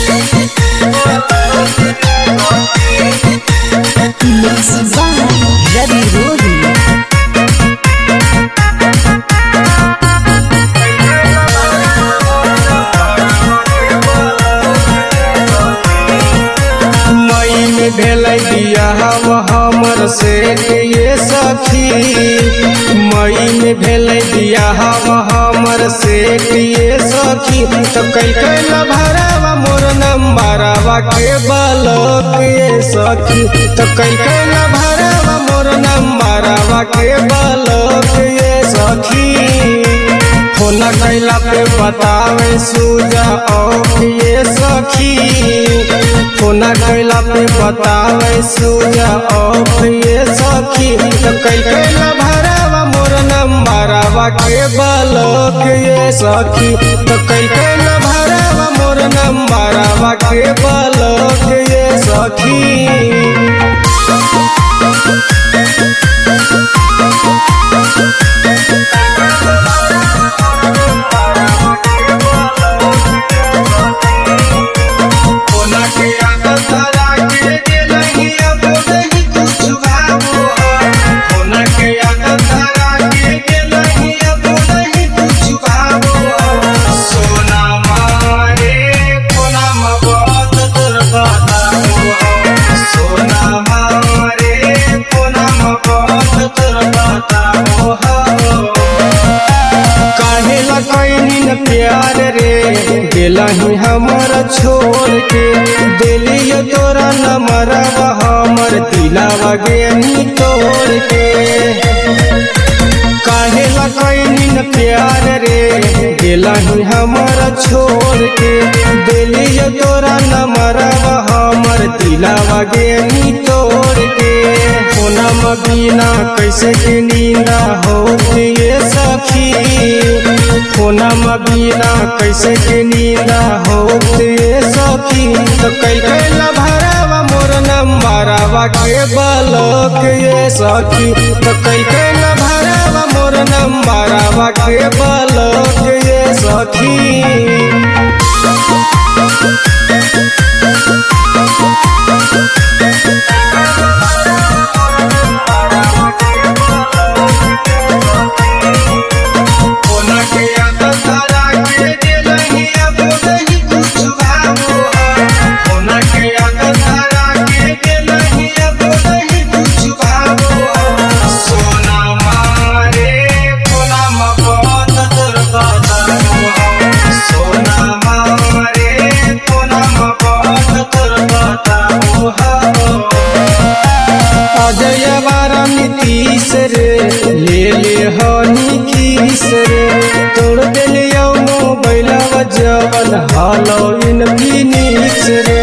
भेलै बियाह हमर से ये सखी, मई में भेलै बियाह हमर से ये सखी। तो कैके न भरावा मोर नंबरवा के ब्लॉक ये सखी, तो कैके न भरावा मोर नंबरवा के ब्लॉक ये सखी। फोन कैला पे बतावे सुजा ऑफ ये सखी, फोन कैला पे बतावे सुजा ऑफ ये सखी। तो कैके न भरावा मोर नंबरवा के ब्लॉक ये सखी, तो कैके न भरावा मोर नंबरवा के ब्लॉक ये सखी। प्यार रे दिलही हमर छोड़ के, दिलियो तोरा नंबरवा हमर दिलावा गेनी तोड़ के। काहेला कैनी न प्यार रे दिलही हमर छोड़ के, दिलियो तोरा नंबरवा हमर दिलावा गेनी तोड़ के। फोनम बिना कैसे के नींदा होती ये सखी, फोनम बिना कैसे के नींदा होती ये सखी। तो कैके न भरावा मोर नंबरवा के ब्लॉक ये सखी, तो कैके न भरावा मोर नंबरवा के ब्लॉक ये सखी। नीतीश रे ले ले हनी किस रे, तोड़ दिलियो मोबाइलवा जवन हालोइन फिनिक्स रे।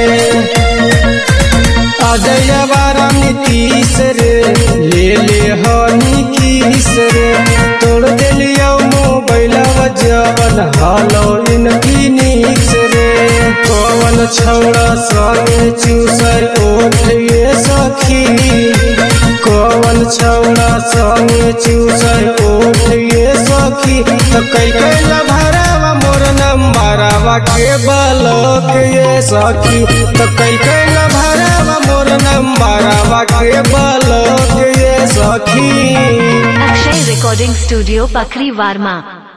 अजय वारा नीतीश रे ले ले हनी किस रे, तोड़ दिलियो मोबाइलवा जवन हालोइन फिनिक्स रे। कौन छौड़ा संगे चूसर ओठ ये सखी, कौन छौड़ा संगे चूसर ओठ ये सखी। तो कैके न भरावा मोर नंबरवा के ब्लॉक ये सखी, तो कैके न भरावा मोर नंबरवा के ब्लॉक ये सखी। Akshay recording studio Pakhri वार्मा।